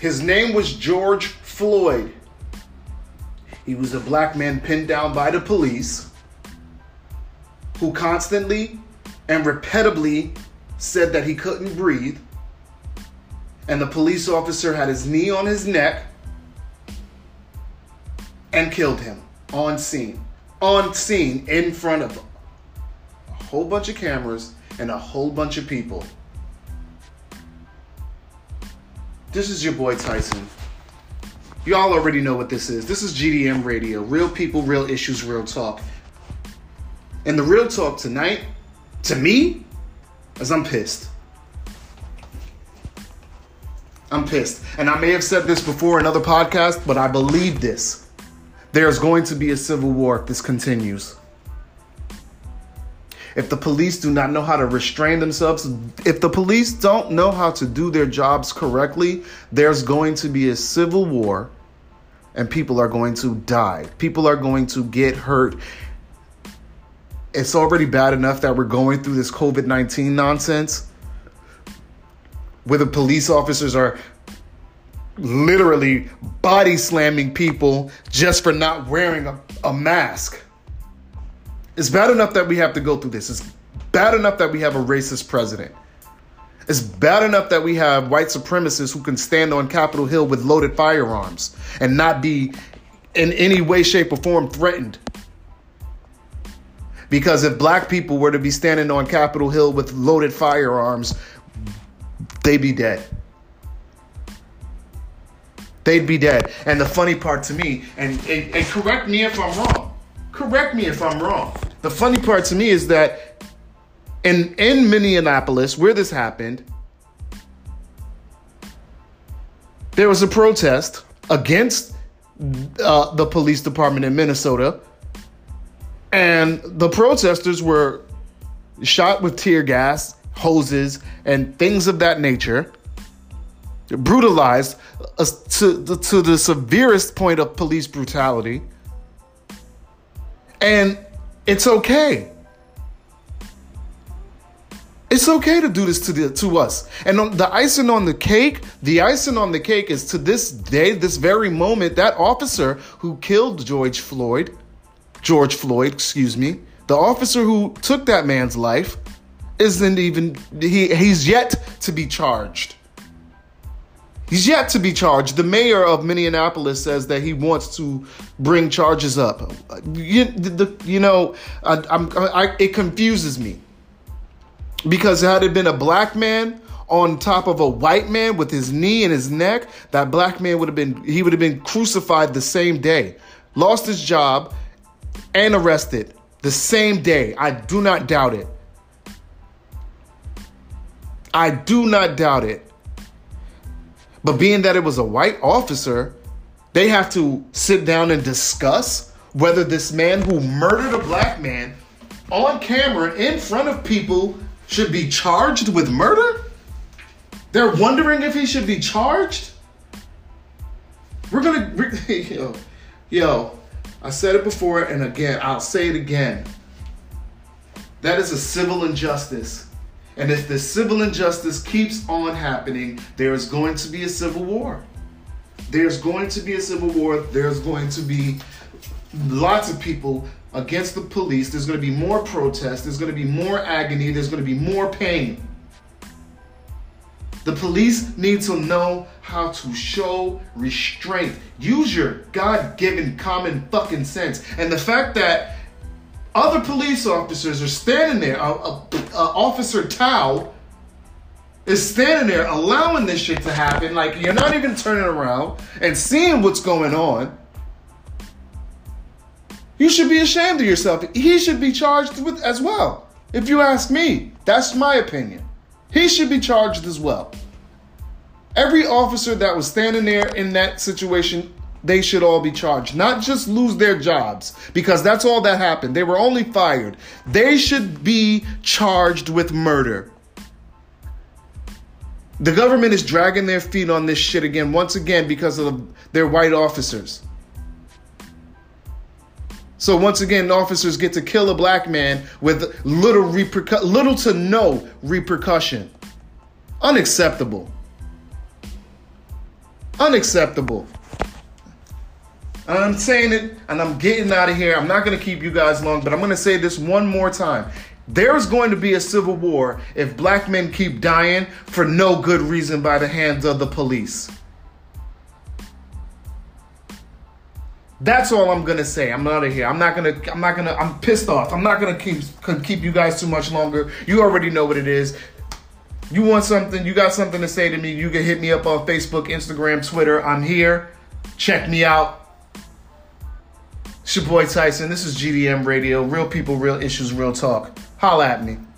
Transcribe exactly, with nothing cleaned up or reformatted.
His name was George Floyd. He was a black man pinned down by the police who constantly and repeatedly said that he couldn't breathe. And the police officer had his knee on his neck and killed him on scene. On scene in front of a whole bunch of cameras and a whole bunch of people. This is your boy Tyson. Y'all already know what this is. This is G D M Radio. Real people, real issues, real talk. And the real talk tonight, to me, is I'm pissed. I'm pissed. And I may have said this before in other podcasts, but I believe this. There's going to be a civil war if this continues. If the police do not know how to restrain themselves, if the police don't know how to do their jobs correctly, there's going to be a civil war and people are going to die. People are going to get hurt. It's already bad enough that we're going through this covid nineteen nonsense where the police officers are literally body slamming people just for not wearing a, a mask. It's bad enough that we have to go through this. It's bad enough that we have a racist president. It's bad enough that we have white supremacists who can stand on Capitol Hill with loaded firearms and not be in any way, shape, or form threatened. Because if black people were to be standing on Capitol Hill with loaded firearms, they'd be dead. They'd be dead. And the funny part to me, and, and, and correct me if I'm wrong. Correct me if I'm wrong. The funny part to me is that in, in Minneapolis, where this happened, there was a protest against uh, the police department in Minnesota. And the protesters were shot with tear gas, hoses, and things of that nature. Brutalized uh, to, to the severest point of police brutality. And it's okay. It's okay to do this to the, to us. And on the icing on the cake, the icing on the cake is to this day, this very moment, that officer who killed George Floyd, George Floyd, excuse me, the officer who took that man's life isn't even, he, he's yet to be charged. He's yet to be charged. The mayor of Minneapolis says that he wants to bring charges up. You, the, you know, I, I'm, I, it confuses me. Because had it been a black man on top of a white man with his knee and his neck, that black man would have been, he would have been crucified the same day. Lost his job and arrested the same day. I do not doubt it. I do not doubt it. But being that it was a white officer, they have to sit down and discuss whether this man who murdered a black man on camera in front of people should be charged with murder? They're wondering if he should be charged? We're gonna, we're, yo, yo, I said it before and again, I'll say it again. That is a civil injustice. And if the civil injustice keeps on happening, there is going to be a civil war. There's going to be a civil war. There's going to be lots of people against the police. There's going to be more protests. There's going to be more agony. There's going to be more pain. The police need to know how to show restraint. Use your God-given common fucking sense. And the fact that other police officers are standing there, uh, uh, uh, Officer Tao is standing there allowing this shit to happen. Like, you're not even turning around and seeing what's going on. You should be ashamed of yourself. He should be charged with as well. If you ask me, that's my opinion. He should be charged as well. Every officer that was standing there in that situation, they should all be charged. Not just lose their jobs, because that's all that happened. They were only fired. They should be charged with murder. The government is dragging their feet on this shit again, once again, because of their white officers. So once again, officers get to kill a black man with little repercu- little to no repercussion. Unacceptable. Unacceptable. I'm saying it, and I'm getting out of here. I'm not going to keep you guys long, but I'm going to say this one more time. There's going to be a civil war if black men keep dying for no good reason by the hands of the police. That's all I'm going to say. I'm out of here. I'm not going to, I'm not going to, I'm pissed off. I'm not going to keep, keep you guys too much longer. You already know what it is. You want something, you got something to say to me, you can hit me up on Facebook, Instagram, Twitter. I'm here. Check me out. It's your boy Tyson. This is G D M Radio. Real people, real issues, real talk. Holla at me.